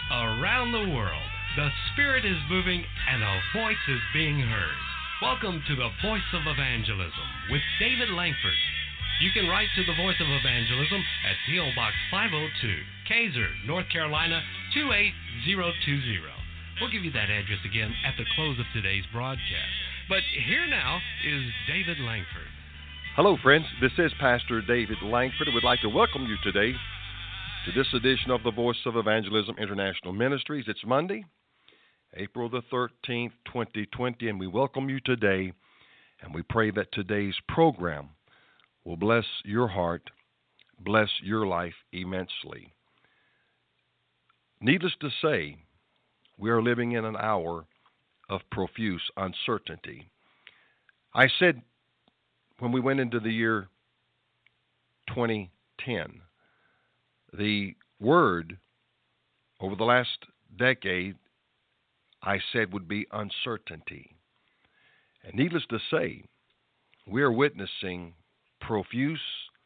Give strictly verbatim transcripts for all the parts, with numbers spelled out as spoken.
Around the world, the Spirit is moving and a voice is being heard. Welcome to the Voice of Evangelism with David Langford. You can write to the Voice of Evangelism at P O. Box five oh two, Kaiser, North Carolina two eight zero two zero. We'll give you that address again at the close of today's broadcast. But here now is David Langford. Hello, friends. This is Pastor David Langford. I would like to welcome you today to this edition of the Voice of Evangelism International Ministries. It's Monday, April the thirteenth, twenty twenty, and we welcome you today, and we pray that today's program will bless your heart, bless your life immensely. Needless to say, we are living in an hour of profuse uncertainty. I said when we went into the year twenty ten, the word over the last decade, I said, would be uncertainty. And needless to say, we are witnessing profuse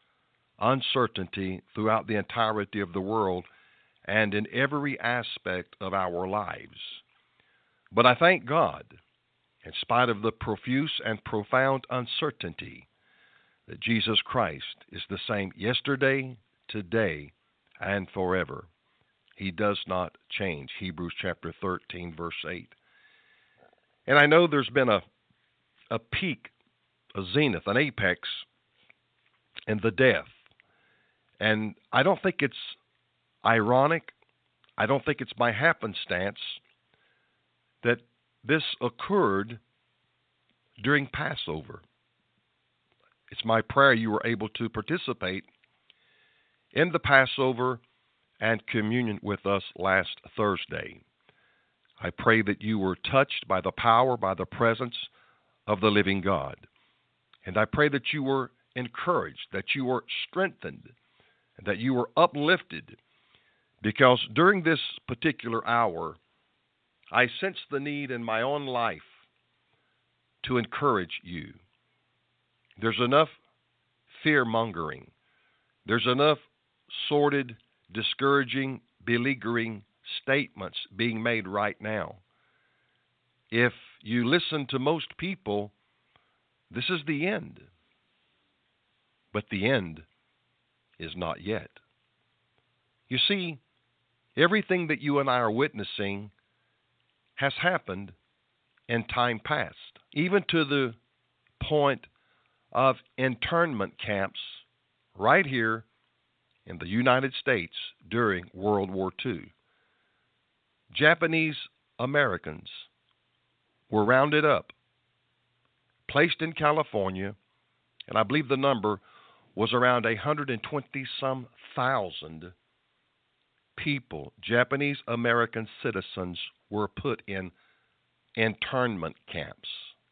uncertainty throughout the entirety of the world and in every aspect of our lives. But I thank God, in spite of the profuse and profound uncertainty, that Jesus Christ is the same yesterday, today, and forever. He does not change. Hebrews chapter thirteen, verse eight. And I know there's been a, a peak, a zenith, an apex in the death. And I don't think it's ironic. I don't think it's by happenstance that this occurred during Passover. It's my prayer you were able to participate in the Passover and communion with us last Thursday. I pray that you were touched by the power, by the presence of the living God. And I pray that you were encouraged, that you were strengthened, and that you were uplifted, because during this particular hour, I sense the need in my own life to encourage you. There's enough fear-mongering. There's enough sordid, discouraging, beleaguering statements being made right now. If you listen to most people, this is the end. But the end is not yet. You see, everything that you and I are witnessing has happened in time past, even to the point of internment camps right here in the United States during World War Two. Japanese Americans were rounded up, placed in California, and I believe the number was around one hundred twenty some thousand people, Japanese American citizens, were put in internment camps.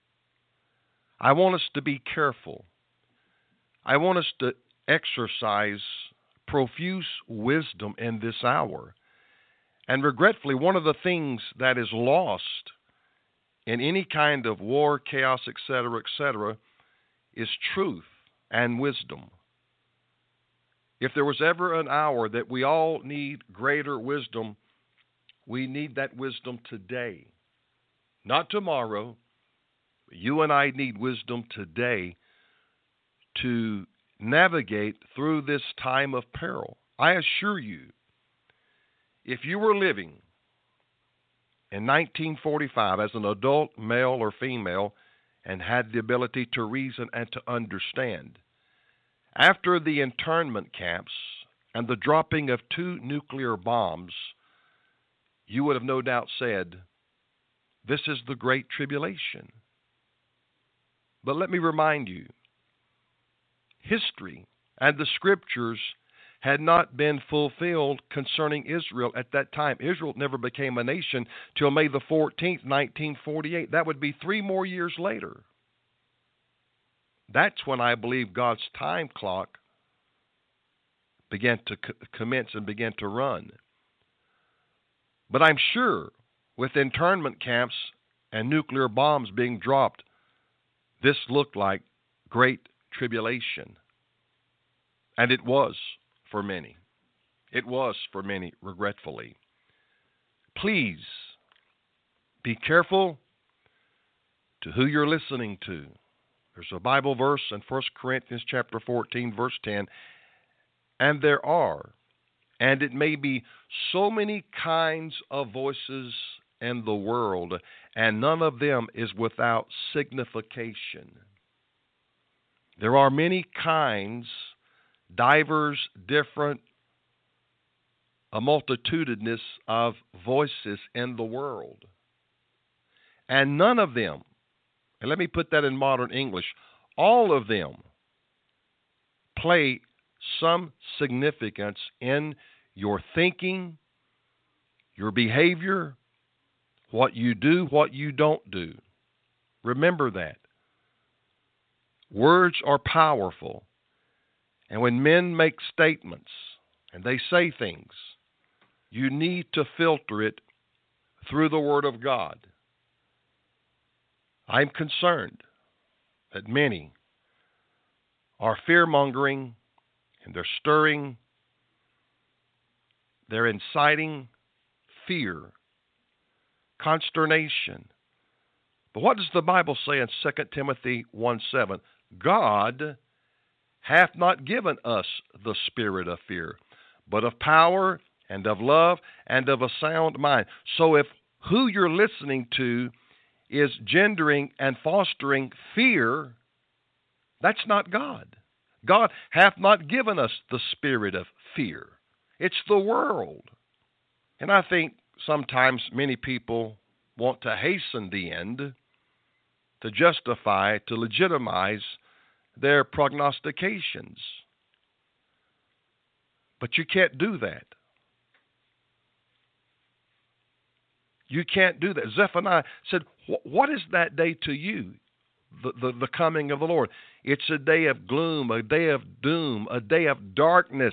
I want us to be careful. I want us to exercise profuse wisdom in this hour. And regretfully, one of the things that is lost in any kind of war, chaos, et cetera, et cetera, is truth and wisdom. If there was ever an hour that we all need greater wisdom, we need that wisdom today. Not tomorrow. You and I need wisdom today to navigate through this time of peril. I assure you, if you were living in nineteen forty-five as an adult male or female and had the ability to reason and to understand, after the internment camps and the dropping of two nuclear bombs, you would have no doubt said, this is the Great Tribulation. But let me remind you, history and the scriptures had not been fulfilled concerning Israel at that time. Israel never became a nation till May the fourteenth, nineteen forty-eight. That would be three more years later. That's when I believe God's time clock began to co- commence and began to run. But I'm sure with internment camps and nuclear bombs being dropped, this looked like great tribulation. And it was for many. It was for many, regretfully. please be careful to who you're listening to. There's a Bible verse in First Corinthians chapter fourteen, verse ten, and there are, and it may be so many kinds of voices in the world, and none of them is without signification. There are many kinds, divers, different, a multitudinous of voices in the world. And none of them, and let me put that in modern English, all of them play some significance in your thinking, your behavior, what you do, what you don't do. Remember that. Words are powerful. And when men make statements and they say things, you need to filter it through the Word of God. I'm concerned that many are fear-mongering and they're stirring, they're inciting fear, consternation. But what does the Bible say in Second Timothy one seven? God hath not given us the spirit of fear, but of power and of love and of a sound mind. So if who you're listening to is gendering and fostering fear, that's not God. God hath not given us the spirit of fear. It's the world. And I think sometimes many people want to hasten the end, to justify, to legitimize their prognostications. But you can't do that. You can't do that. Zephaniah said, what is that day to you, the, the, the coming of the Lord? It's a day of gloom, a day of doom, a day of darkness.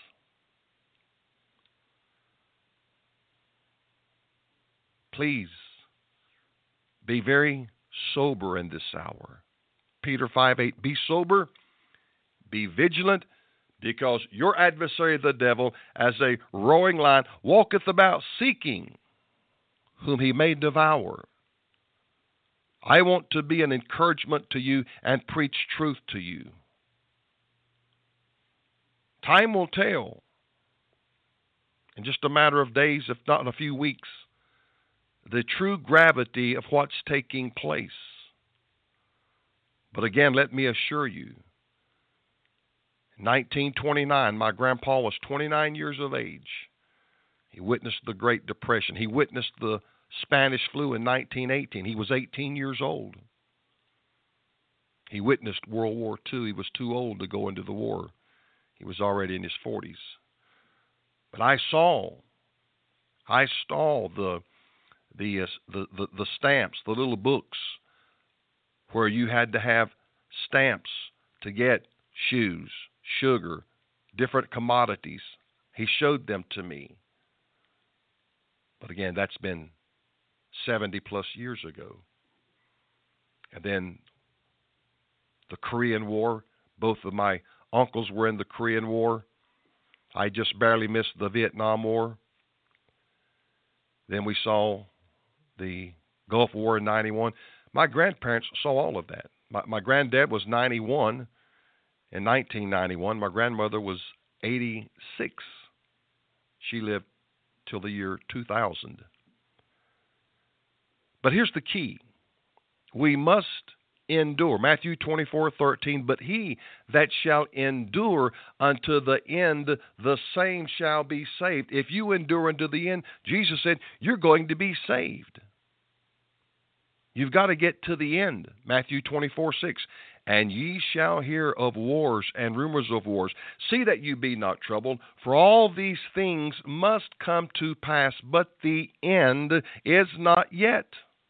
Please be very sober in this hour. Peter five eight, be sober, be vigilant, because your adversary the devil, as a roaring lion, walketh about seeking whom he may devour. I want to be an encouragement to you and preach truth to you. Time will tell, in just a matter of days, if not in a few weeks, the true gravity of what's taking place. But again, let me assure you, in nineteen twenty-nine, my grandpa was twenty-nine years of age. He witnessed the Great Depression. He witnessed the Spanish flu in nineteen eighteen. He was eighteen years old. He witnessed World War Two. He was too old to go into the war. He was already in his forties. But I saw, I saw the the uh, the, the the stamps, the little books, where you had to have stamps to get shoes, sugar, different commodities. He showed them to me. But again, that's been seventy plus years ago. And then the Korean War, both of my uncles were in the Korean War. I just barely missed the Vietnam War. Then we saw the Gulf War in ninety-one. My grandparents saw all of that. My, my granddad was ninety-one in nineteen ninety-one. My grandmother was eighty-six. She lived till the year two thousand. But here's the key. We must endure. Matthew twenty-four thirteen, but he that shall endure unto the end, the same shall be saved. If you endure unto the end, Jesus said, you're going to be saved. You've got to get to the end. Matthew twenty-four six, and ye shall hear of wars and rumors of wars. See that you be not troubled, for all these things must come to pass, but the end is not yet.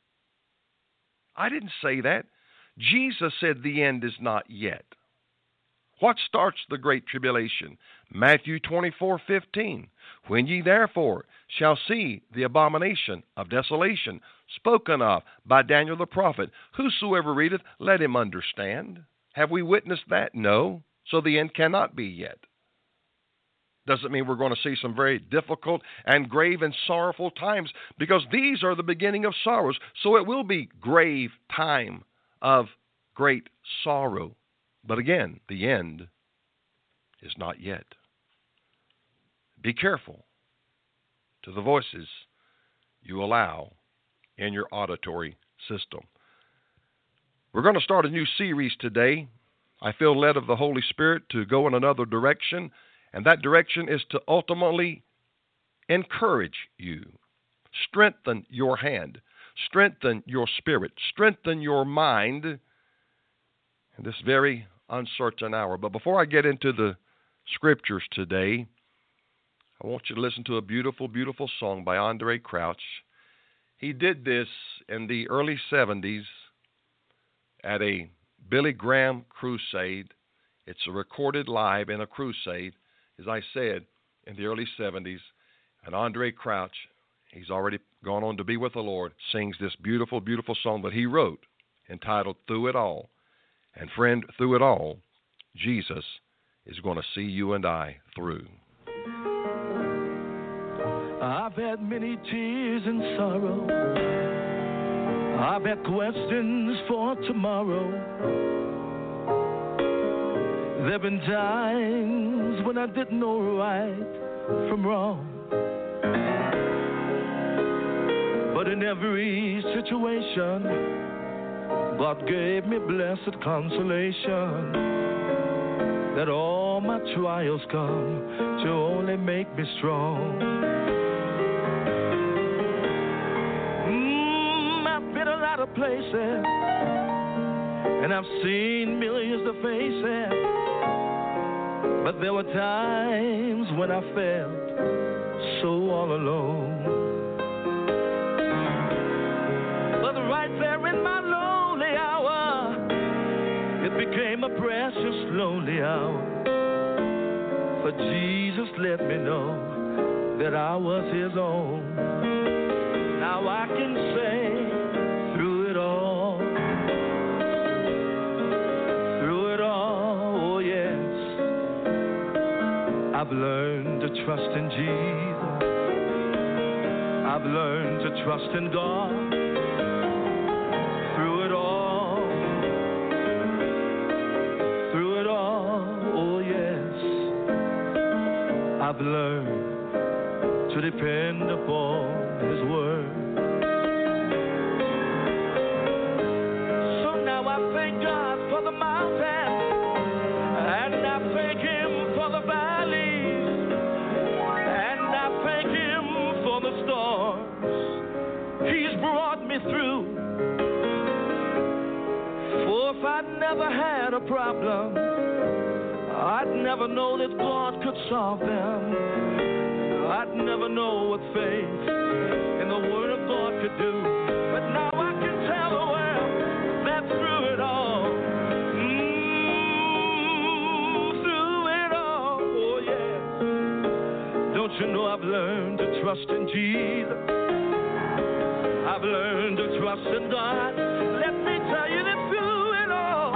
I didn't say that. Jesus said the end is not yet. What starts the great tribulation? Matthew twenty-four fifteen. When ye therefore shall see the abomination of desolation spoken of by Daniel the prophet, whosoever readeth, let him understand. Have we witnessed that? No. So the end cannot be yet. Doesn't mean we're going to see some very difficult and grave and sorrowful times, because these are the beginning of sorrows. So it will be grave time of great sorrow. But again, the end is not yet. Be careful to the voices you allow in your auditory system. We're going to start a new series today. I feel led of the Holy Spirit to go in another direction, and that direction is to ultimately encourage you, strengthen your hand, strengthen your spirit, strengthen your mind in this very uncertain hour. But before I get into the scriptures today, I want you to listen to a beautiful, beautiful song by Andraé Crouch. He did this in the early seventies at a Billy Graham crusade. It's a recorded live in a crusade, as I said, in the early seventies. And Andraé Crouch, he's already gone on to be with the Lord, sings this beautiful, beautiful song that he wrote entitled Through It All. And friend, through it all, Jesus is going to see you and I through. I've had many tears and sorrow. I've had questions for tomorrow. There've been times when I didn't know right from wrong. But in every situation, God gave me blessed consolation that all my trials come to only make me strong. Mm, I've been a lot of places, and I've seen millions of faces, but there were times when I felt so all alone. But right there in my lonely hour, it became a precious lonely hour, for Jesus let me know that I was his own. Now I can say through it all, through it all, oh yes, I've learned to trust in Jesus. I've learned to trust in God. Through it all, through it all, oh yes, I've learned to depend upon his word. So now I thank God for the mountains, and I thank him for the valleys, and I thank him for the storms he's brought me through. For if I'd never had a problem, I'd never know that God could solve them. I'd never know what faith in the Word of God could do. But now I can tell the world that through it all, mm, through it all, oh yes, don't you know I've learned to trust in Jesus. I've learned to trust in God. Let me tell you that through it all,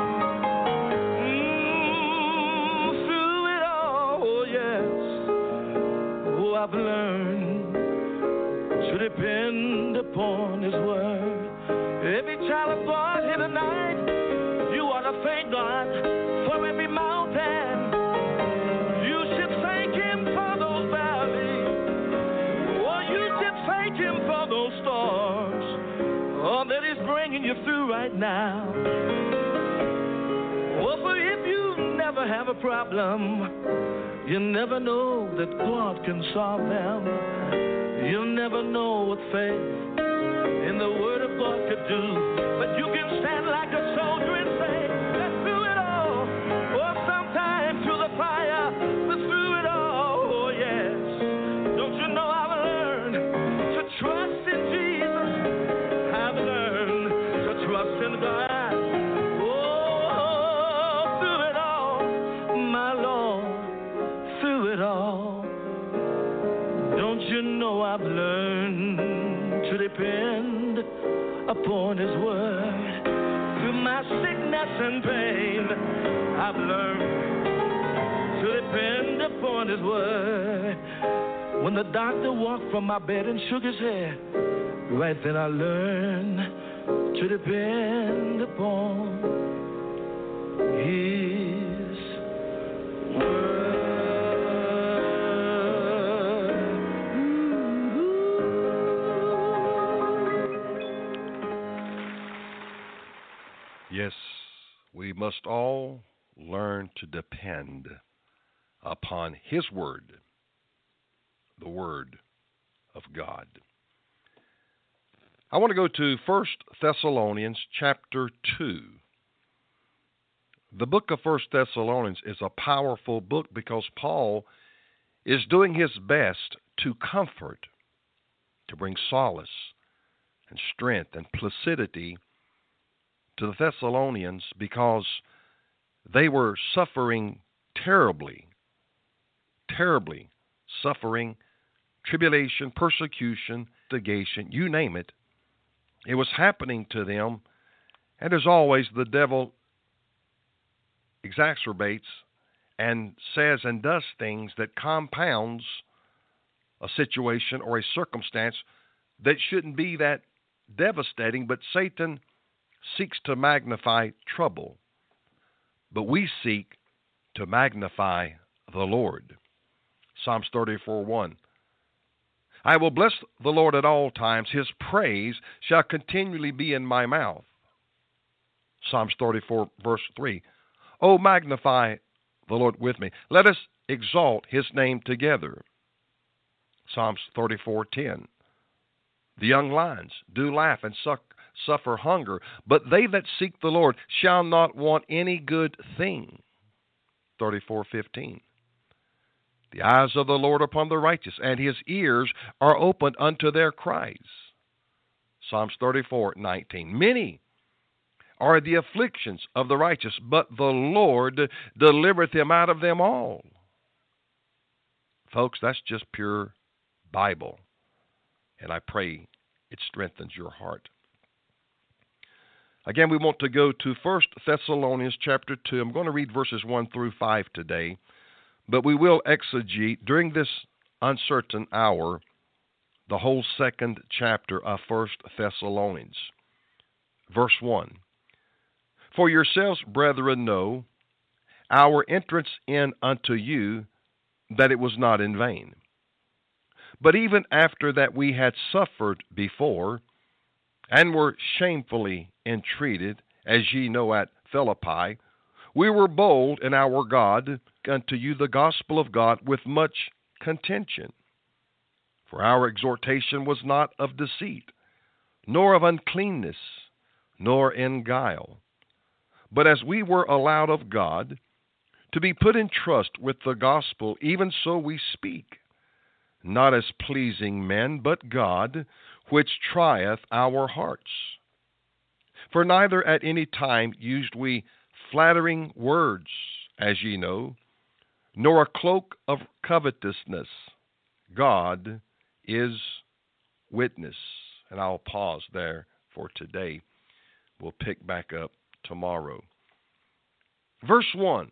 mm, through it all, oh yes, oh I've learned to depend upon his word. Every child of God here tonight, you ought to thank God for every mountain. You should thank him for those valleys, or you should thank him for those storms, oh, that he's bringing you through right now. Oh, for if you never have a problem, you never know that God can solve them. You'll never know what faith in the Word of God could do. But you can stand like a soldier and say that through it all, or sometimes through the fire, but through it all, oh yes, don't you know I've learned to trust in Jesus. I've learned to trust in God. Oh, through it all, my Lord, through it all, don't you know I've learned to depend upon his word. Through my sickness and pain, I've learned to depend upon His word. When the doctor walked from my bed and shook his head, right then I learned to depend upon His word. Yes, we must all learn to depend upon His Word, the Word of God. I want to go to First Thessalonians chapter two. The book of First Thessalonians is a powerful book because Paul is doing his best to comfort, to bring solace and strength and placidity to the Thessalonians because they were suffering terribly, terribly suffering, tribulation, persecution, litigation, you name it. It was happening to them, and as always, the devil exacerbates and says and does things that compounds a situation or a circumstance that shouldn't be that devastating, but Satan seeks to magnify trouble, but we seek to magnify the Lord. Psalms thirty-four one. I will bless the Lord at all times. His praise shall continually be in my mouth. Psalms thirty-four, verse three. Oh, magnify the Lord with me. Let us exalt His name together. Psalms thirty-four ten. The young lions do laugh and suck, suffer hunger, but they that seek the Lord shall not want any good thing. thirty-four fifteen. The eyes of the Lord upon the righteous, and His ears are opened unto their cries. Psalms thirty-four nineteen. Many are the afflictions of the righteous, but the Lord delivereth him out of them all. Folks, that's just pure Bible, and I pray it strengthens your heart. Again, we want to go to First Thessalonians chapter two. I'm going to read verses one through five today, but we will exegete during this uncertain hour the whole second chapter of First Thessalonians. Verse one. For yourselves, brethren, know our entrance in unto you, that it was not in vain. But even after that we had suffered before, and were shamefully entreated, as ye know at Philippi, we were bold in our God unto you the gospel of God with much contention. For our exhortation was not of deceit, nor of uncleanness, nor in guile. But as we were allowed of God to be put in trust with the gospel, even so we speak, not as pleasing men, but God, which trieth our hearts. For neither at any time used we flattering words, as ye know, nor a cloak of covetousness. God is witness. And I'll pause there for today. We'll pick back up tomorrow. Verse one.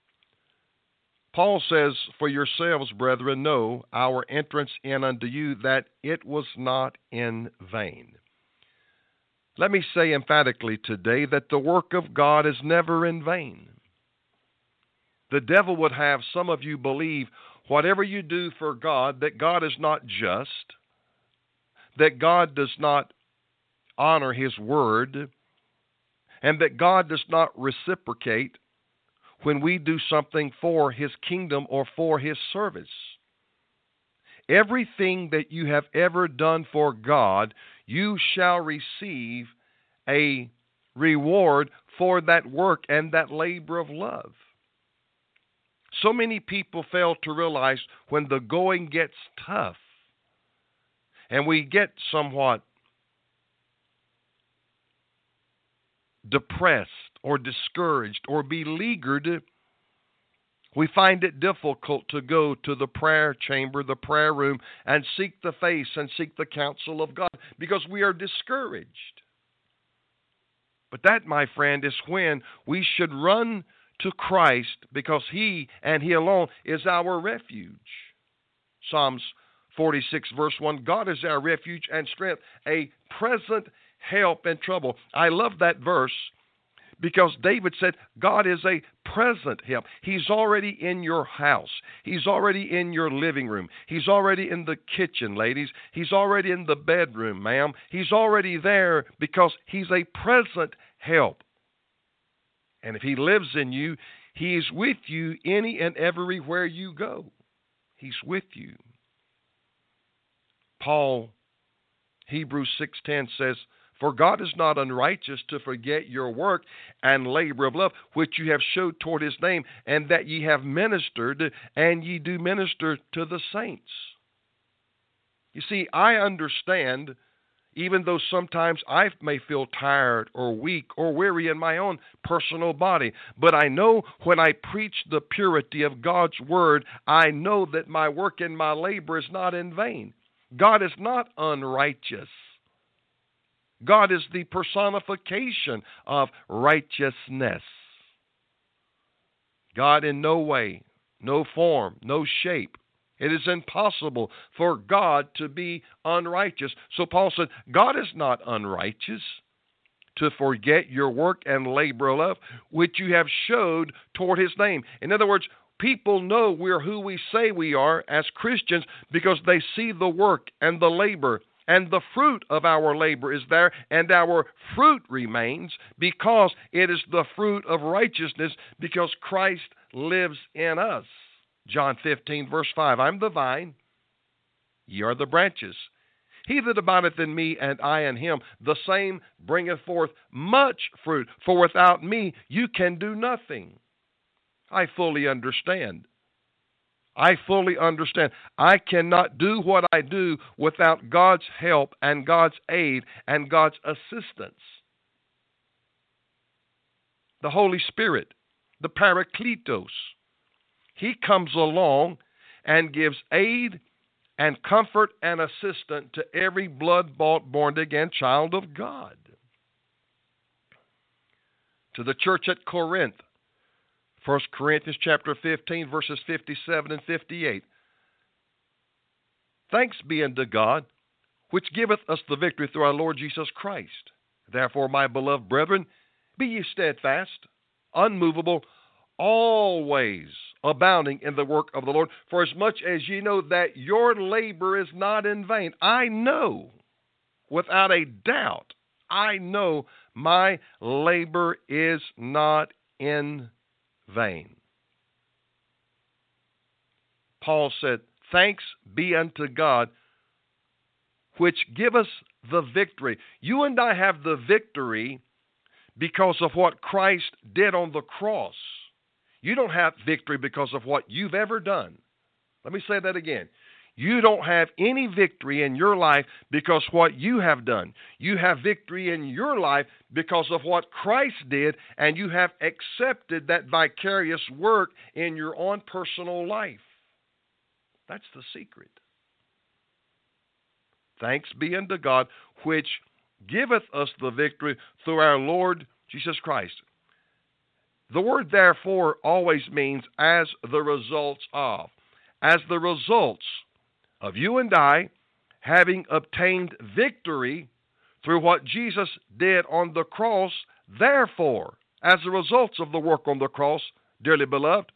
Paul says, for yourselves, brethren, know our entrance in unto you, that it was not in vain. Let me say emphatically today that the work of God is never in vain. The devil would have some of you believe whatever you do for God, that God is not just, that God does not honor His word, and that God does not reciprocate when we do something for His kingdom or for His service. Everything that you have ever done for God, you shall receive a reward for that work and that labor of love. So many people fail to realize when the going gets tough and we get somewhat depressed or discouraged or beleaguered, we find it difficult to go to the prayer chamber, the prayer room, and seek the face and seek the counsel of God because we are discouraged. But that, my friend, is when we should run to Christ because He and He alone is our refuge. Psalms forty-six, verse one, God is our refuge and strength, a present help in trouble. I love that verse because David said God is a present help. He's already in your house. He's already in your living room. He's already in the kitchen, ladies. He's already in the bedroom, ma'am. He's already there because He's a present help. And if He lives in you, He is with you any and everywhere you go. He's with you. Paul, Hebrews six ten says, for God is not unrighteous to forget your work and labor of love, which you have showed toward His name, and that ye have ministered, and ye do minister to the saints. You see, I understand, even though sometimes I may feel tired or weak or weary in my own personal body, but I know when I preach the purity of God's Word, I know that my work and my labor is not in vain. God is not unrighteous. God is the personification of righteousness. God in no way, no form, no shape. It is impossible for God to be unrighteous. So Paul said, God is not unrighteous to forget your work and labor of love, which you have showed toward His name. In other words, people know we're who we say we are as Christians because they see the work and the labor, and the fruit of our labor is there, and our fruit remains because it is the fruit of righteousness because Christ lives in us. John fifteen, verse five, I'm the vine, ye are the branches. He that abideth in me, and I in him, the same bringeth forth much fruit, for without me you can do nothing. I fully understand. I fully understand. I cannot do what I do without God's help and God's aid and God's assistance. The Holy Spirit, the Parakletos, He comes along and gives aid and comfort and assistance to every blood-bought, born-again child of God. To the church at Corinth, First Corinthians chapter fifteen, verses fifty-seven and fifty-eight. Thanks be unto God, which giveth us the victory through our Lord Jesus Christ. Therefore, my beloved brethren, be ye steadfast, unmovable, always abounding in the work of the Lord, for as much as ye know that your labor is not in vain. I know, without a doubt, I know my labor is not in vain. vain. Paul said, thanks be unto God, which give us the victory. You and I have the victory because of what Christ did on the cross. You don't have victory because of what you've ever done. Let me say that again. You don't have any victory in your life because what you have done. You have victory in your life because of what Christ did, and you have accepted that vicarious work in your own personal life. That's the secret. Thanks be unto God, which giveth us the victory through our Lord Jesus Christ. The word therefore always means as the results of. As the results of you and I having obtained victory through what Jesus did on the cross, therefore, as the results of the work on the cross, dearly beloved,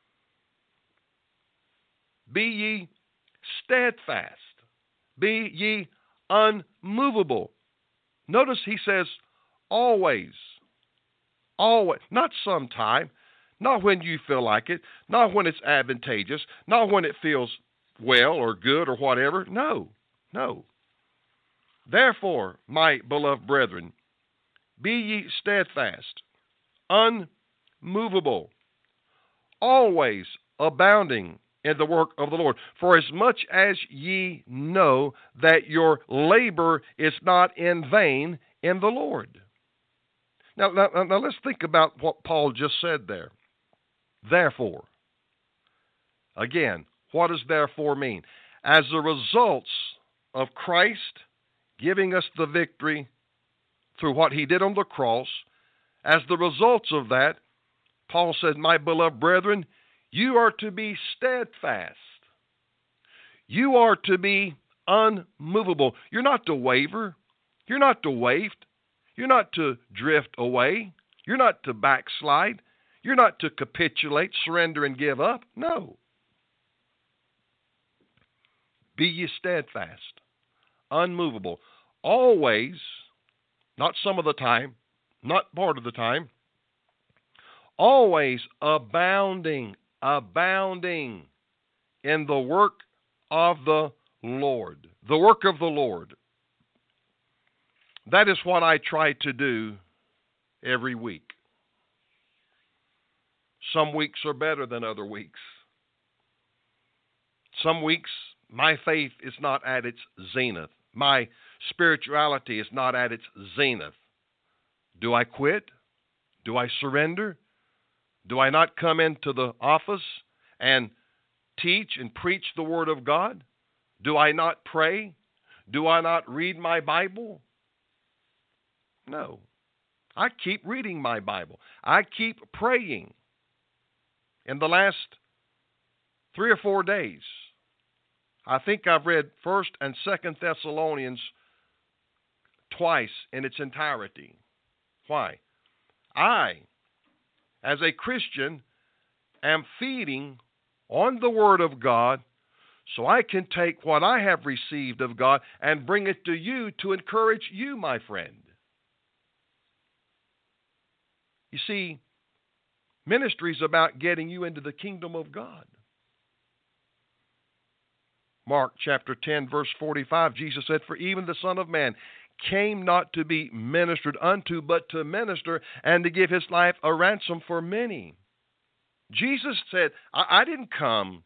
be ye steadfast, be ye unmovable. Notice he says always, always, not sometime, not when you feel like it, not when it's advantageous, not when it feels well or good or whatever. No, no. Therefore, my beloved brethren, be ye steadfast, unmovable, always abounding in the work of the Lord, for as much as ye know that your labor is not in vain in the Lord. Now, now, now let's think about what Paul just said there. Therefore, again, what does therefore mean? As the results of Christ giving us the victory through what he did on the cross, as the results of that, Paul said, my beloved brethren, you are to be steadfast. You are to be unmovable. You're not to waver. You're not to waft. You're not to drift away. You're not to backslide. You're not to capitulate, surrender, and give up. No. Be ye steadfast, unmovable, always, not some of the time, not part of the time, always abounding, abounding in the work of the Lord. The work of the Lord. That is what I try to do every week. Some weeks are better than other weeks. Some weeks, my faith is not at its zenith. My spirituality is not at its zenith. Do I quit? Do I surrender? Do I not come into the office and teach and preach the Word of God? Do I not pray? Do I not read my Bible? No. I keep reading my Bible. I keep praying. In the last three or four days, I think I've read First and Second Thessalonians twice in its entirety. Why? I, as a Christian, am feeding on the Word of God so I can take what I have received of God and bring it to you to encourage you, my friend. You see, ministry is about getting you into the kingdom of God. Mark chapter ten, verse forty-five, Jesus said, for even the Son of Man came not to be ministered unto, but to minister and to give his life a ransom for many. Jesus said, I, I didn't come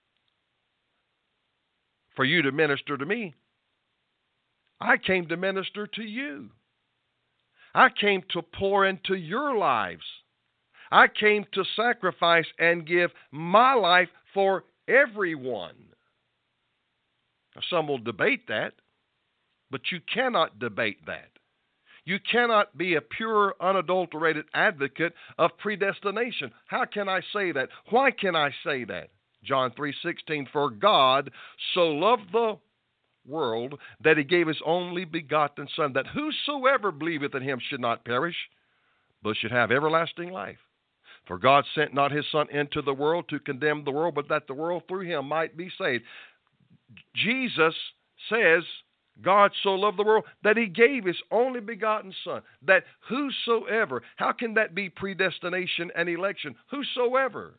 for you to minister to me. I came to minister to you. I came to pour into your lives. I came to sacrifice and give my life for everyone. Now, some will debate that, but you cannot debate that. You cannot be a pure, unadulterated advocate of predestination. How can I say that? Why can I say that? John three sixteen, for God so loved the world that he gave his only begotten Son, that whosoever believeth in him should not perish, but should have everlasting life. For God sent not his Son into the world to condemn the world, but that the world through him might be saved. Jesus says, God so loved the world that he gave his only begotten Son, that whosoever, how can that be predestination and election? Whosoever.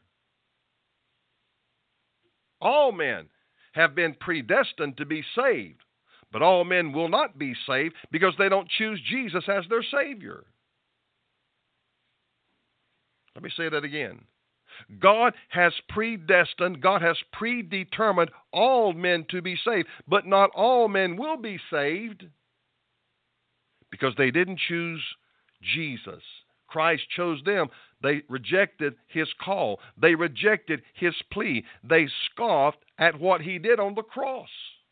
All men have been predestined to be saved, but all men will not be saved because they don't choose Jesus as their Savior. Let me say that again. God has predestined, God has predetermined all men to be saved, but not all men will be saved because they didn't choose Jesus. Christ chose them. They rejected his call. They rejected his plea. They scoffed at what he did on the cross.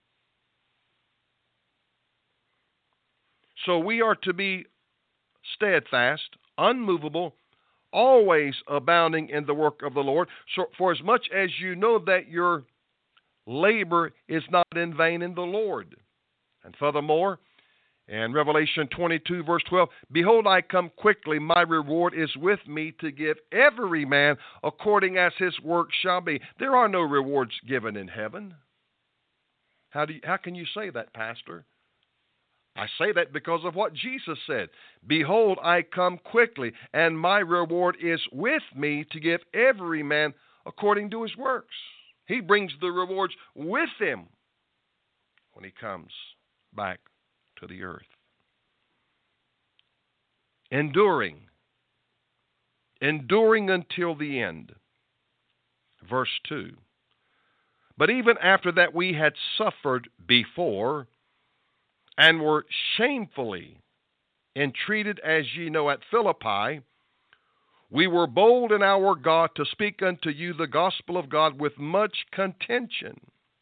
So we are to be steadfast, unmovable, always abounding in the work of the Lord, so for as much as you know that your labor is not in vain in the Lord. And furthermore, in Revelation twenty-two, verse twelve, behold, I come quickly, my reward is with me to give every man according as his work shall be. There are no rewards given in heaven. How do you, how can you say that, Pastor? I say that because of what Jesus said. Behold, I come quickly, and my reward is with me to give every man according to his works. He brings the rewards with him when he comes back to the earth. Enduring. Enduring until the end. Verse two. But even after that we had suffered before, and were shamefully entreated, as ye know, at Philippi, we were bold in our God to speak unto you the gospel of God with much contention.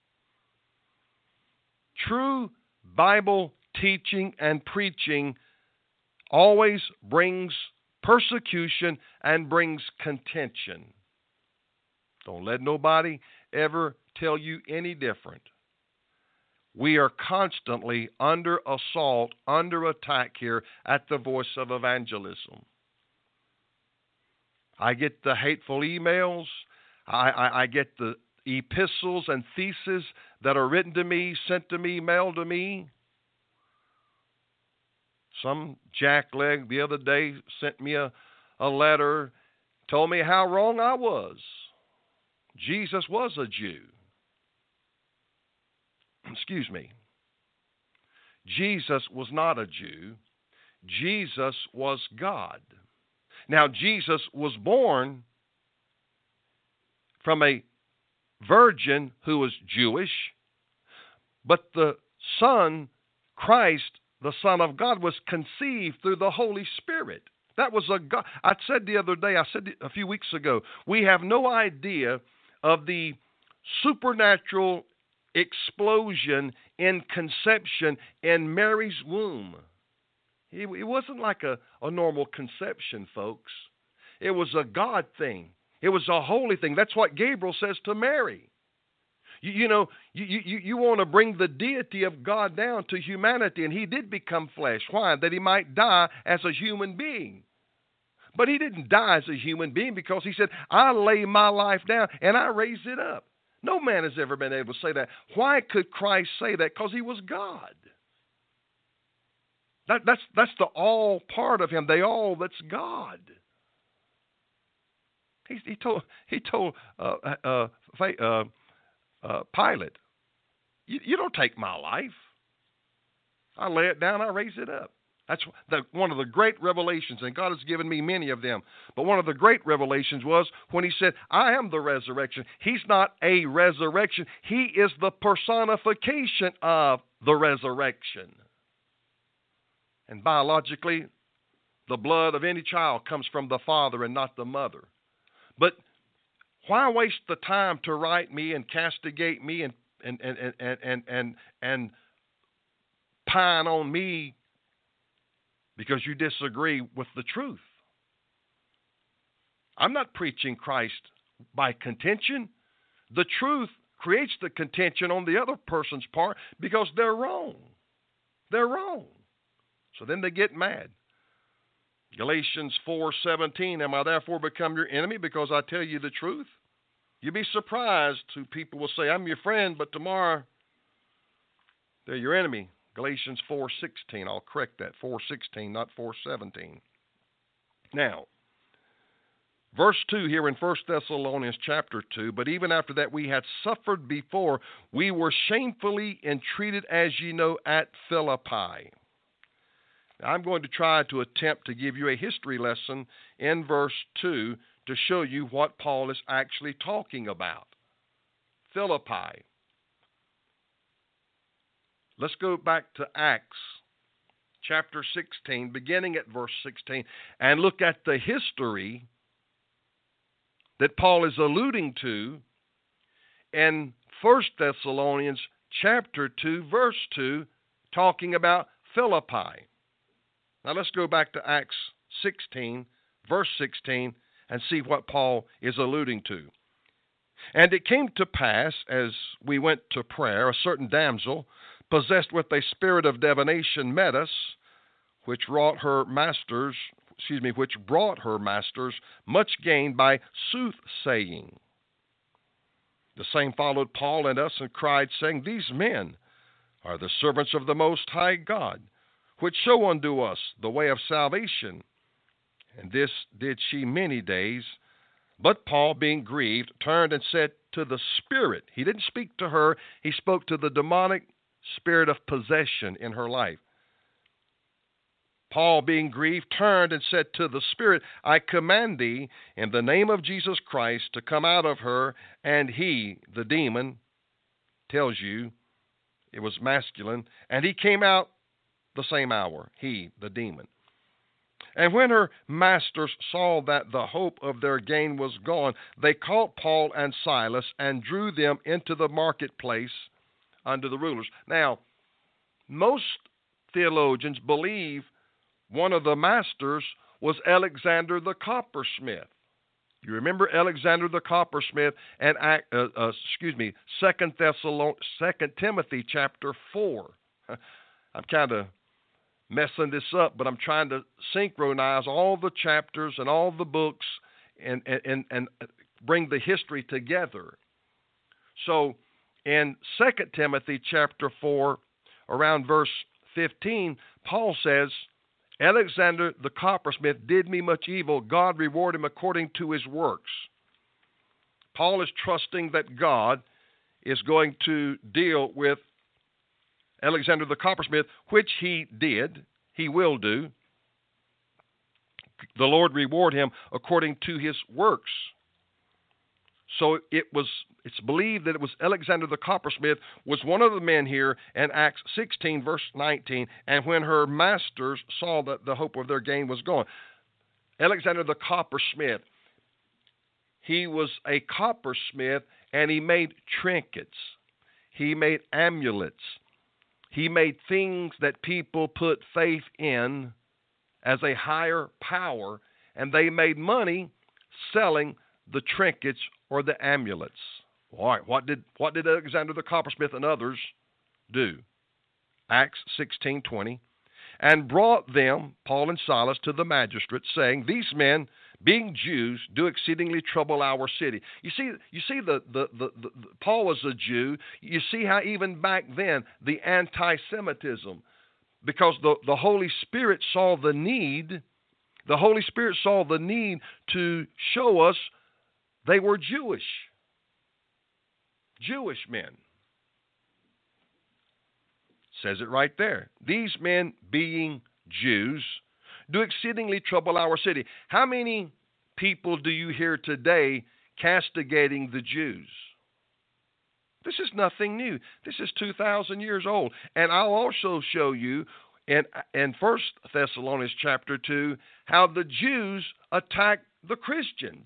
True Bible teaching and preaching always brings persecution, and brings contention. Don't let nobody ever tell you any different. We are constantly under assault, under attack here at the Voice of Evangelism. I get the hateful emails. I, I, I get the epistles and theses that are written to me, sent to me, mailed to me. Some jackleg the other day sent me a, a letter, told me how wrong I was. Jesus was a Jew. Excuse me. Jesus was not a Jew. Jesus was God. Now, Jesus was born from a virgin who was Jewish, but the Son, Christ, the Son of God, was conceived through the Holy Spirit. That was a God. I said the other day, I said a few weeks ago, we have no idea of the supernatural explosion in conception in Mary's womb. It, it wasn't like a, a normal conception, folks. It was a God thing. It was a holy thing. That's what Gabriel says to Mary. You, you know, you, you, you want to bring the deity of God down to humanity, and he did become flesh. Why? That he might die as a human being. But he didn't die as a human being because he said, I lay my life down and I raise it up. No man has ever been able to say that. Why could Christ say that? Because he was God. That, that's, that's the all part of him, the all that's God. He, he told, he told uh, uh, uh, uh, Pilate, you, you don't take my life. I lay it down, I raise it up. That's the, one of the great revelations, and God has given me many of them. But one of the great revelations was when he said, I am the resurrection. He's not a resurrection. He is the personification of the resurrection. And biologically, the blood of any child comes from the father and not the mother. But why waste the time to write me and castigate me and and and and and and, and, and pine on me because you disagree with the truth? I'm not preaching Christ by contention. The truth creates the contention on the other person's part because they're wrong. They're wrong. So then they get mad. Galatians four seventeen, am I therefore become your enemy because I tell you the truth? You'd be surprised who people will say, I'm your friend, but tomorrow they're your enemy. Galatians four sixteen, I'll correct that, four sixteen, not four seventeen. Now, verse two here in First Thessalonians chapter two, but even after that we had suffered before, we were shamefully entreated, as ye know, at Philippi. Now, I'm going to try to attempt to give you a history lesson in verse two to show you what Paul is actually talking about. Philippi. Let's go back to Acts chapter sixteen, beginning at verse sixteen, and look at the history that Paul is alluding to in First Thessalonians chapter two, verse two, talking about Philippi. Now let's go back to Acts sixteen, verse sixteen, and see what Paul is alluding to. And it came to pass, as we went to prayer, a certain damsel, possessed with a spirit of divination, met us, which wrought her masters, excuse me, which brought her masters much gain by soothsaying. The same followed Paul and us and cried, saying, These men are the servants of the Most High God, which show unto us the way of salvation. And this did she many days. But Paul, being grieved, turned and said to the spirit, he didn't speak to her, he spoke to the demonic spirit of possession in her life. Paul, being grieved, turned and said to the spirit, I command thee in the name of Jesus Christ to come out of her. And he, the demon, tells you it was masculine, and he came out the same hour, he, the demon. And when her masters saw that the hope of their gain was gone, they caught Paul and Silas and drew them into the marketplace unto the rulers. Now, most theologians believe one of the masters was Alexander the coppersmith. You remember Alexander the coppersmith and uh, uh, excuse me, Second Thessalon- Second Timothy chapter four. I'm kind of messing this up, but I'm trying to synchronize all the chapters and all the books and and and bring the history together. So in Second Timothy chapter four, around verse fifteen, Paul says, Alexander the coppersmith did me much evil. God reward him according to his works. Paul is trusting that God is going to deal with Alexander the coppersmith, which he did. He will do. The Lord reward him according to his works. So it was, it's believed that it was Alexander the coppersmith was one of the men here in Acts sixteen, verse nineteen, and when her masters saw that the hope of their gain was gone. Alexander the coppersmith, he was a coppersmith, and he made trinkets. He made amulets. He made things that people put faith in as a higher power, and they made money selling the trinkets or the amulets. All right, what did what did Alexander the coppersmith and others do? Acts sixteen twenty, and brought them, Paul and Silas, to the magistrates, saying, these men, being Jews, do exceedingly trouble our city. You see, you see the, the, the, the, the Paul was a Jew. You see how even back then the anti-Semitism, because the, the Holy Spirit saw the need, the Holy Spirit saw the need to show us they were Jewish. Jewish men. Says it right there. These men, being Jews, do exceedingly trouble our city. How many people do you hear today castigating the Jews? This is nothing new. This is two thousand years old. And I'll also show you in, in First Thessalonians chapter two how the Jews attacked the Christians.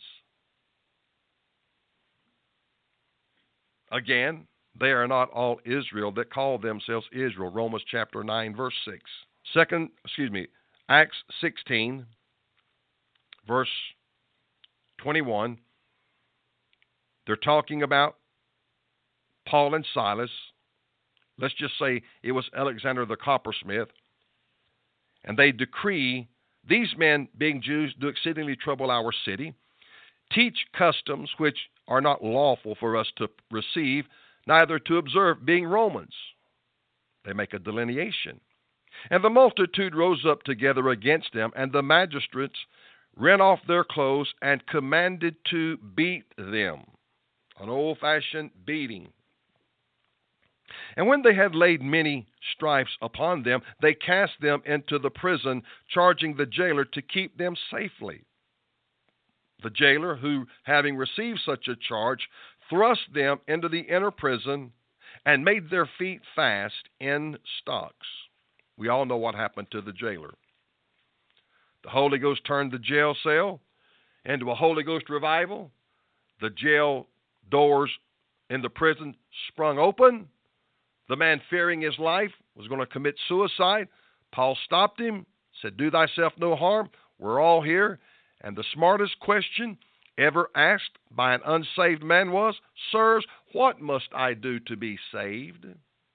Again, they are not all Israel that call themselves Israel. Romans chapter nine, verse six. Second, excuse me, Acts sixteen, verse twenty-one. They're talking about Paul and Silas. Let's just say it was Alexander the coppersmith. And they decree, these men, being Jews, do exceedingly trouble our city, teach customs which are not lawful for us to receive, neither to observe, being Romans. They make a delineation. And the multitude rose up together against them, and the magistrates rent off their clothes and commanded to beat them. An old-fashioned beating. And when they had laid many stripes upon them, they cast them into the prison, charging the jailer to keep them safely. The jailer, who, having received such a charge, thrust them into the inner prison and made their feet fast in stocks. We all know what happened to the jailer. The Holy Ghost turned the jail cell into a Holy Ghost revival. The jail doors in the prison sprung open. The man, fearing his life, was going to commit suicide. Paul stopped him, said, do thyself no harm. We're all here. And the smartest question ever asked by an unsaved man was, sirs, what must I do to be saved?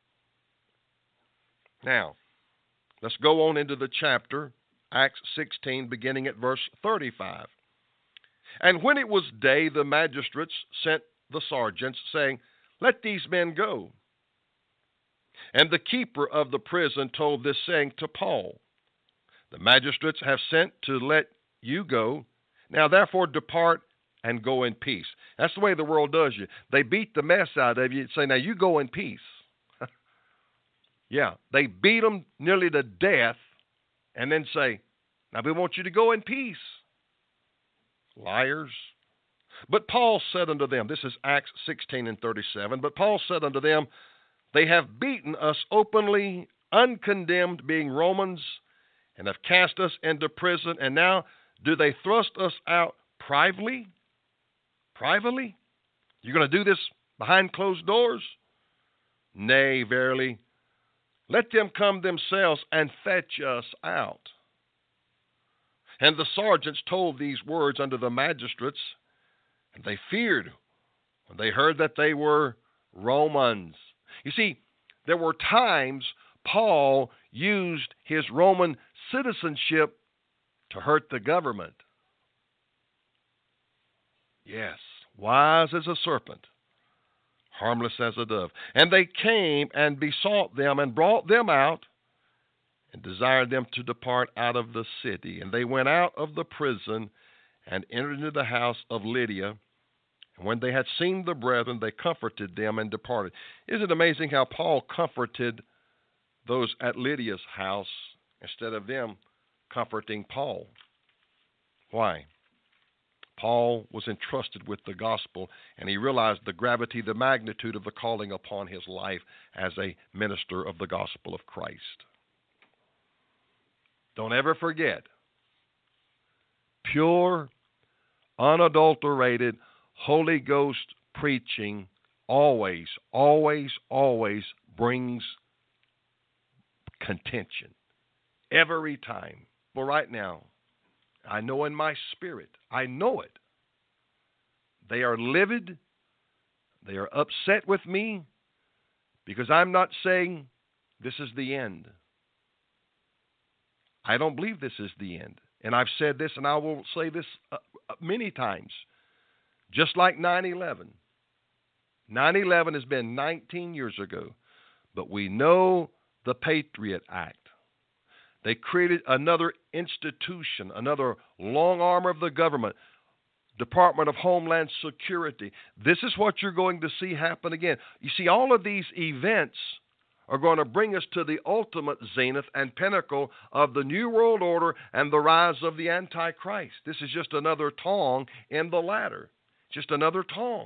Now, let's go on into the chapter, Acts sixteen, beginning at verse thirty-five. And when it was day, the magistrates sent the sergeants, saying, let these men go. And the keeper of the prison told this saying to Paul, the magistrates have sent to let you go. Now therefore depart and go in peace. That's the way the world does you. They beat the mess out of you and say, now you go in peace. Yeah, they beat them nearly to death and then say, now we want you to go in peace. Liars. But Paul said unto them, this is Acts sixteen and thirty-seven, but Paul said unto them, they have beaten us openly, uncondemned, being Romans, and have cast us into prison, and now do they thrust us out privately? Privately? You're going to do this behind closed doors? Nay, verily. Let them come themselves and fetch us out. And the sergeants told these words unto the magistrates, and they feared when they heard that they were Romans. You see, there were times Paul used his Roman citizenship to hurt the government. Yes, wise as a serpent, harmless as a dove. And they came and besought them and brought them out and desired them to depart out of the city. And they went out of the prison and entered into the house of Lydia. And when they had seen the brethren, they comforted them and departed. Isn't it amazing how Paul comforted those at Lydia's house instead of them comforting Paul? Why? Paul was entrusted with the gospel, and he realized the gravity, the magnitude of the calling upon his life as a minister of the gospel of Christ. Don't ever forget, pure, unadulterated, Holy Ghost preaching always, always, always brings contention. Every time. But right now, I know in my spirit, I know it. They are livid. They are upset with me because I'm not saying this is the end. I don't believe this is the end. And I've said this, and I will say this uh, many times. Just like nine eleven. nine eleven has been nineteen years ago, but we know the Patriot Act. They created another institution, another long arm of the government, Department of Homeland Security. This is what you're going to see happen again. You see, all of these events are going to bring us to the ultimate zenith and pinnacle of the New World Order and the rise of the Antichrist. This is just another tong in the ladder, just another tong.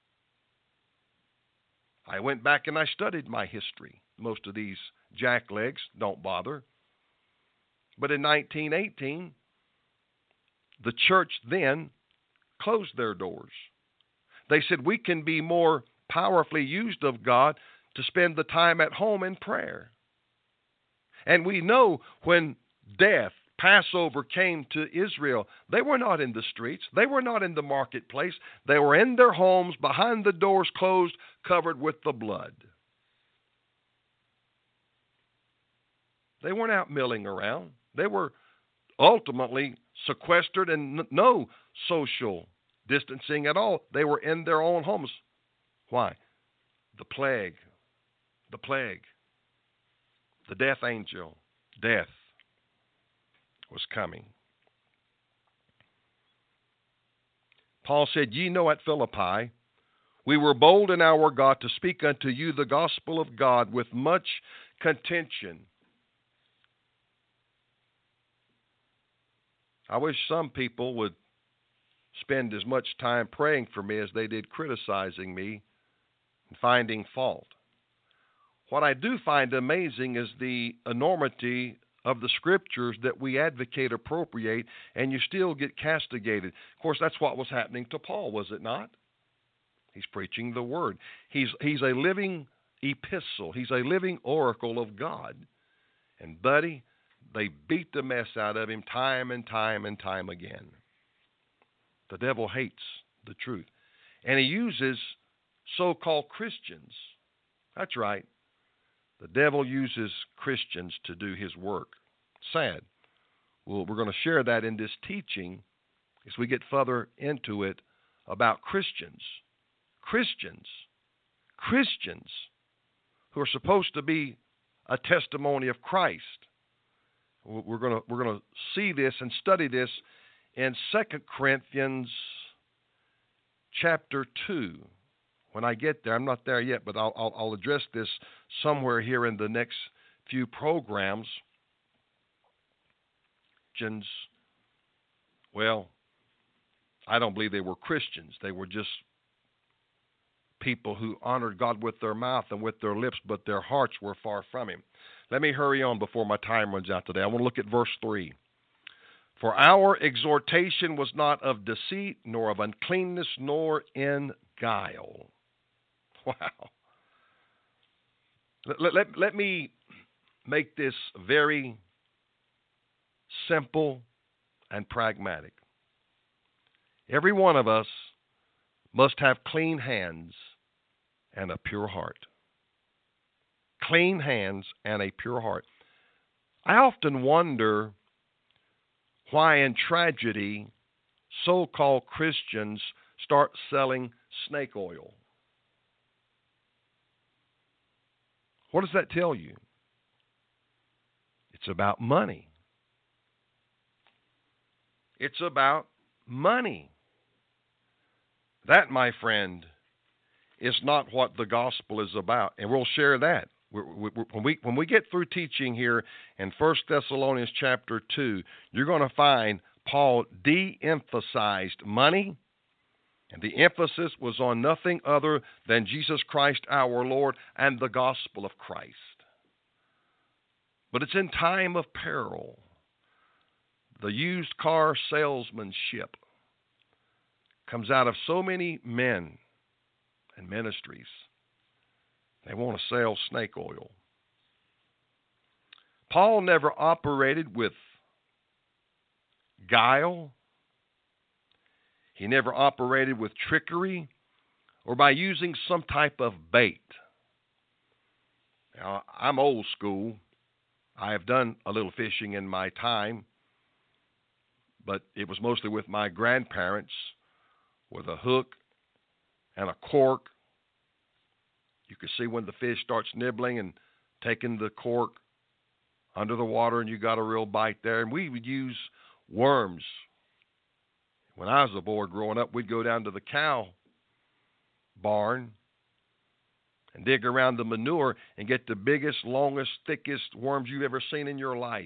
I went back and I studied my history. Most of these jacklegs don't bother. But in nineteen eighteen, the church then closed their doors. They said, we can be more powerfully used of God to spend the time at home in prayer. And we know when death, Passover came to Israel, they were not in the streets. They were not in the marketplace. They were in their homes, behind the doors closed, covered with the blood. They weren't out milling around. They were ultimately sequestered and no social distancing at all. They were in their own homes. Why? The plague. The plague. The death angel. Death was coming. Paul said, ye know at Philippi, we were bold in our God to speak unto you the gospel of God with much contention. I wish some people would spend as much time praying for me as they did criticizing me and finding fault. What I do find amazing is the enormity of the scriptures that we advocate, appropriate, and you still get castigated. Of course, that's what was happening to Paul, was it not? He's preaching the word. He's, he's a living epistle. He's a living oracle of God. And buddy, they beat the mess out of him time and time and time again. The devil hates the truth. And he uses so-called Christians. That's right. The devil uses Christians to do his work. Sad. Well, we're going to share that in this teaching as we get further into it about Christians. Christians. Christians who are supposed to be a testimony of Christ. We're going to we're going to see this and study this in Second Corinthians chapter two. When I get there, I'm not there yet, but I'll, I'll, I'll address this somewhere here in the next few programs. Christians, well, I don't believe they were Christians. They were just people who honored God with their mouth and with their lips, but their hearts were far from Him. Let me hurry on before my time runs out today. I want to look at verse three. For our exhortation was not of deceit, nor of uncleanness, nor in guile. Wow. Let, let, let me make this very simple and pragmatic. Every one of us must have clean hands and a pure heart. Clean hands and a pure heart. I often wonder why in tragedy so-called Christians start selling snake oil. What does that tell you? It's about money. It's about money. That, my friend, is not what the gospel is about, and we'll share that. When we, when we get through teaching here in First Thessalonians chapter two, you're going to find Paul de-emphasized money, and the emphasis was on nothing other than Jesus Christ our Lord and the gospel of Christ. But it's in time of peril. The used car salesmanship comes out of so many men and ministries. They want to sell snake oil. Paul never operated with guile. He never operated with trickery or by using some type of bait. Now, I'm old school. I have done a little fishing in my time, but it was mostly with my grandparents with a hook and a cork. You can see when the fish starts nibbling and taking the cork under the water, and you got a real bite there. And we would use worms. When I was a boy growing up, we'd go down to the cow barn and dig around the manure and get the biggest, longest, thickest worms you've ever seen in your life.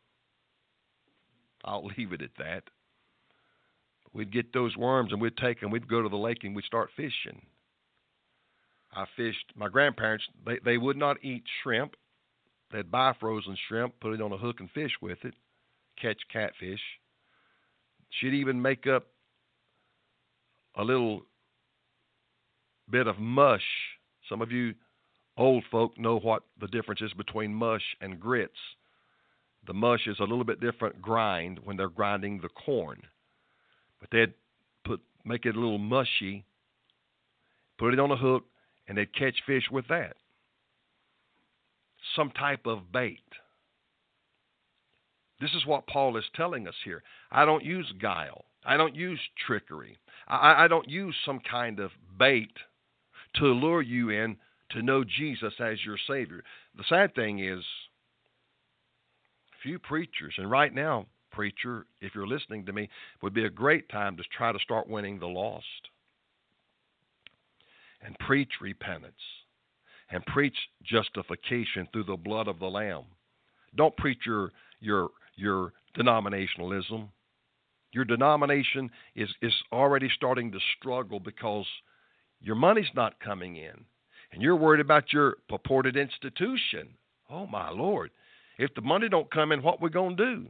I'll leave it at that. We'd get those worms and we'd take them, we'd go to the lake and we'd start fishing. I fished, my grandparents, they, they would not eat shrimp. They'd buy frozen shrimp, put it on a hook and fish with it, catch catfish. She'd even make up a little bit of mush. Some of you old folk know what the difference is between mush and grits. The mush is a little bit different grind when they're grinding the corn. But they'd put make it a little mushy, put it on a hook, and they'd catch fish with that. Some type of bait. This is what Paul is telling us here. I don't use guile. I don't use trickery. I, I don't use some kind of bait to lure you in to know Jesus as your Savior. The sad thing is, few preachers, and right now, preacher, if you're listening to me, would be a great time to try to start winning the lost. And preach repentance. And preach justification through the blood of the Lamb. Don't preach your your your denominationalism. Your denomination is, is already starting to struggle because your money's not coming in. And you're worried about your purported institution. Oh, my Lord. If the money don't come in, what we going to do?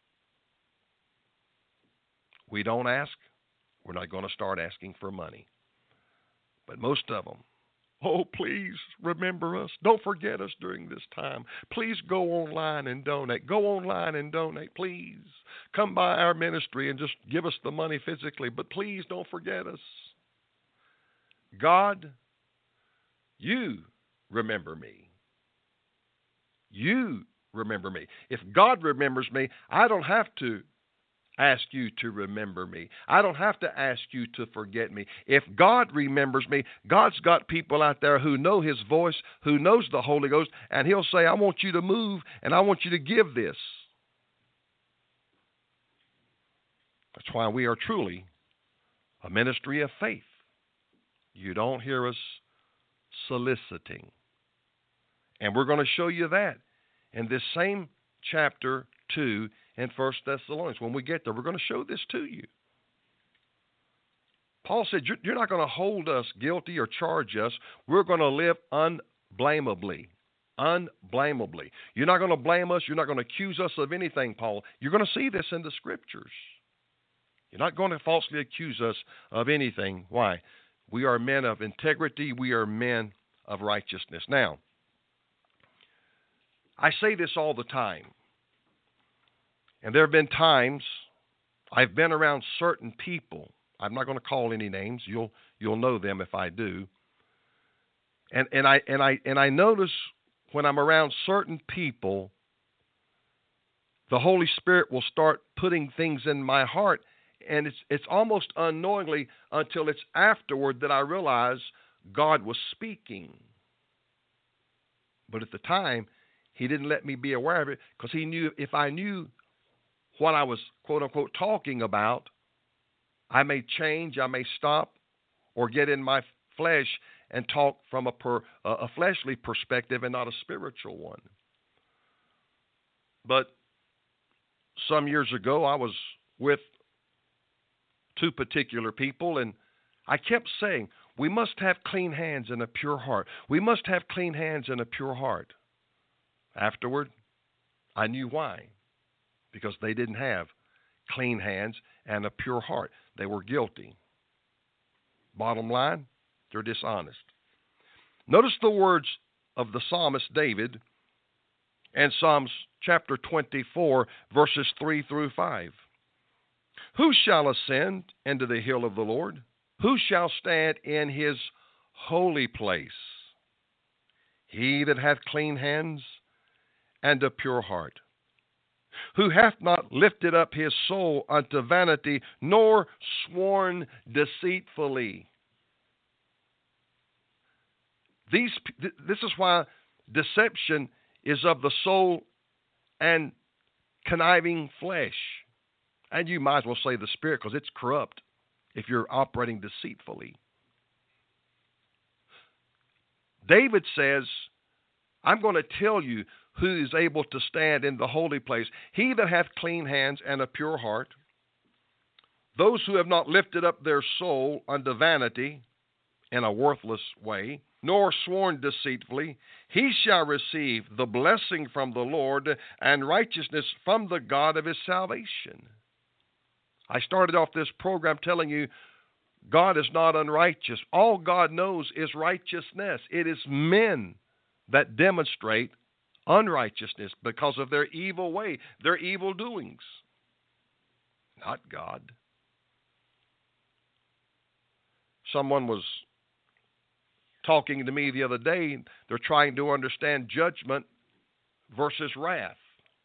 We don't ask. We're not going to start asking for money. But most of them, oh, please remember us. Don't forget us during this time. Please go online and donate. Go online and donate, please. Come by our ministry and just give us the money physically, but please don't forget us. God, you remember me. You remember me. If God remembers me, I don't have to ask you to remember me. I don't have to ask you to forget me. If God remembers me, God's got people out there who know His voice, who knows the Holy Ghost, and He'll say, I want you to move, and I want you to give this. That's why we are truly a ministry of faith. You don't hear us soliciting. And we're going to show you that in this same chapter two in First Thessalonians. When we get there, we're going to show this to you. Paul said, you're not going to hold us guilty or charge us. We're going to live unblameably. Unblameably. You're not going to blame us. You're not going to accuse us of anything, Paul. You're going to see this in the Scriptures. You're not going to falsely accuse us of anything. Why? We are men of integrity. We are men of righteousness. Now, I say this all the time. And there have been times I've been around certain people. I'm not going to call any names. You'll you'll know them if I do. And and I and I and I notice when I'm around certain people, the Holy Spirit will start putting things in my heart, and it's it's almost unknowingly until it's afterward that I realize God was speaking. But at the time, He didn't let me be aware of it because He knew if I knew what I was, quote unquote, talking about, I may change, I may stop, or get in my flesh and talk from a, per, a fleshly perspective and not a spiritual one. But some years ago, I was with two particular people, and I kept saying, we must have clean hands and a pure heart. We must have clean hands and a pure heart. Afterward, I knew why. Because they didn't have clean hands and a pure heart. They were guilty. Bottom line, they're dishonest. Notice the words of the psalmist David in Psalms chapter twenty-four, verses three through five. Who shall ascend into the hill of the Lord? Who shall stand in His holy place? He that hath clean hands and a pure heart, who hath not lifted up his soul unto vanity, nor sworn deceitfully. These, this is why deception is of the soul and conniving flesh. And you might as well say the spirit, because it's corrupt if you're operating deceitfully. David says, I'm going to tell you who is able to stand in the holy place. He that hath clean hands and a pure heart, those who have not lifted up their soul unto vanity in a worthless way, nor sworn deceitfully, he shall receive the blessing from the Lord and righteousness from the God of his salvation. I started off this program telling you God is not unrighteous. All God knows is righteousness. It is men that demonstrate unrighteousness because of their evil way, their evil doings, not God. Someone was talking to me the other day. They're trying to understand judgment versus wrath.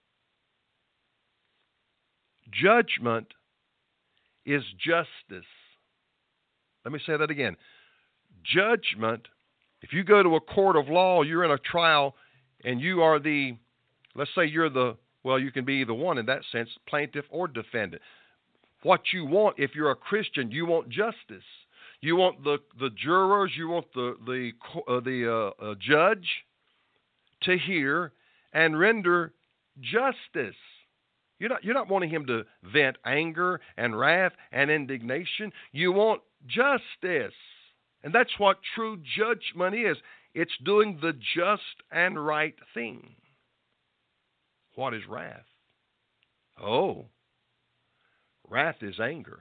Judgment is justice. Let me say that again. Judgment, if you go to a court of law, you're in a trial, and you are the, let's say you're the, well, you can be either one in that sense, plaintiff or defendant. What you want, if you're a Christian, you want justice. You want the, the jurors, you want the the uh, the uh, uh, judge to hear and render justice. You're not you're not wanting him to vent anger and wrath and indignation. You want justice, and that's what true judgment is. It's doing the just and right thing. What is wrath? Oh, wrath is anger.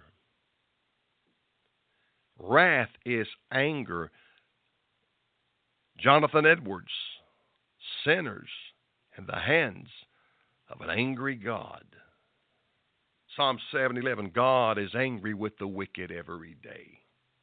Wrath is anger. Jonathan Edwards, sinners in the hands of an angry God. Psalm seven eleven, God is angry with the wicked every day.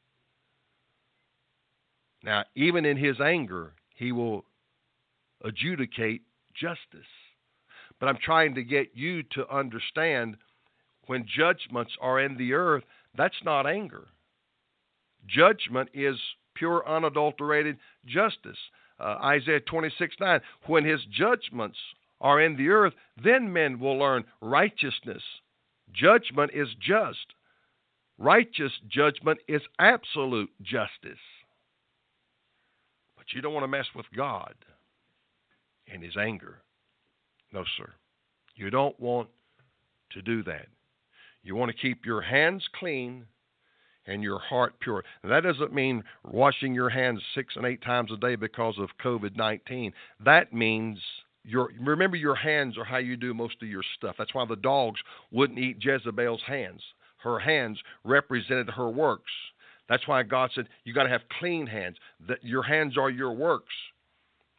Now, even in his anger, he will adjudicate justice. But I'm trying to get you to understand when judgments are in the earth, that's not anger. Judgment is pure, unadulterated justice. Uh, Isaiah twenty-six nine, when his judgments are in the earth, then men will learn righteousness. Judgment is just. Righteous judgment is absolute justice. But you don't want to mess with God in his anger. No, sir. You don't want to do that. You want to keep your hands clean and your heart pure. And that doesn't mean washing your hands six and eight times a day because of covid nineteen. That means your remember your hands are how you do most of your stuff. That's why the dogs wouldn't eat Jezebel's hands. Her hands represented her works. That's why God said you got to have clean hands. That your hands are your works.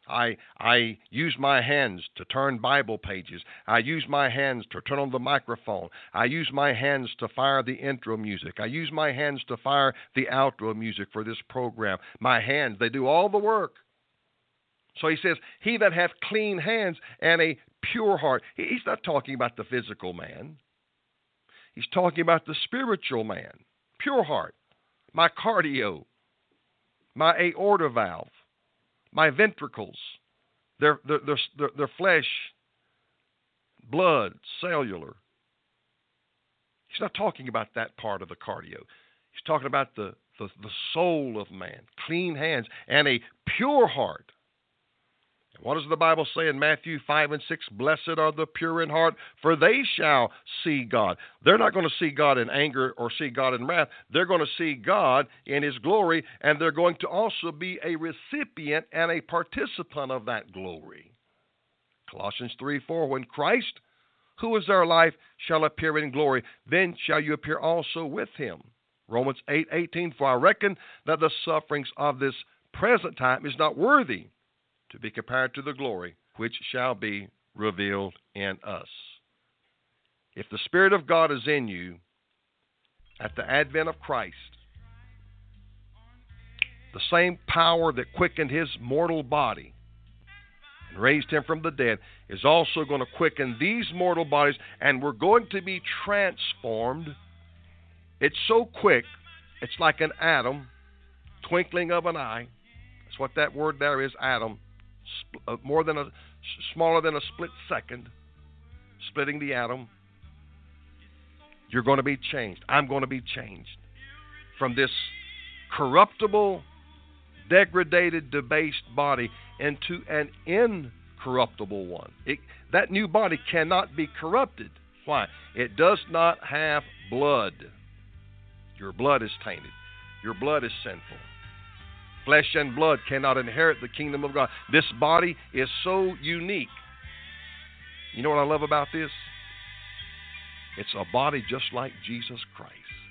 I I use my hands to turn Bible pages. I use my hands to turn on the microphone. I use my hands to fire the intro music. I use my hands to fire the outro music for this program. My hands, they do all the work. So he says, he that hath clean hands and a pure heart. He's not talking about the physical man. He's talking about the spiritual man. Pure heart. My cardio. My aorta valve. My ventricles, their, their, their, their flesh, blood, cellular. He's not talking about that part of the cardio. He's talking about the, the, the soul of man, clean hands, and a pure heart. And what does the Bible say in Matthew five and six? Blessed are the pure in heart, for they shall see God. They're not going to see God in anger or see God in wrath. They're going to see God in His glory, and they're going to also be a recipient and a participant of that glory. Colossians three four, when Christ, who is our life, shall appear in glory, then shall you appear also with Him. Romans eight eighteen, for I reckon that the sufferings of this present time is not worthy to be compared to the glory which shall be revealed in us. If the Spirit of God is in you at the advent of Christ, the same power that quickened His mortal body and raised Him from the dead is also going to quicken these mortal bodies, and we're going to be transformed. It's so quick, it's like an atom, twinkling of an eye. That's what that word there is, atom. More than a, smaller than a split second, splitting the atom. You're going to be changed. I'm going to be changed from this corruptible, degraded, debased body into an incorruptible one. It, that new body cannot be corrupted. Why? It does not have blood. Your blood is tainted. Your blood is sinful. Flesh and blood cannot inherit the kingdom of God. This body is so unique. You know what I love about this? It's a body just like Jesus Christ.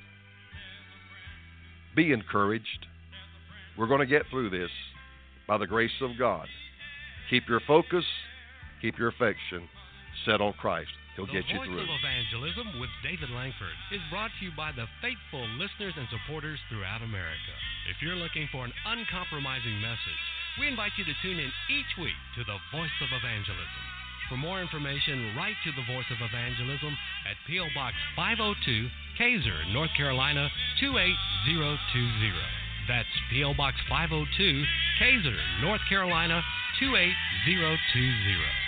Be encouraged. We're going to get through this by the grace of God. Keep your focus, keep your affection set on Christ. He'll get you through. The Voice of Evangelism with David Langford is brought to you by the faithful listeners and supporters throughout America. If you're looking for an uncompromising message, we invite you to tune in each week to the Voice of Evangelism. For more information, write to the Voice of Evangelism at P O. Box five oh two, Kaiser, North Carolina two eight zero two zero. That's P O. Box five oh two, Kaiser, North Carolina two eight zero two zero.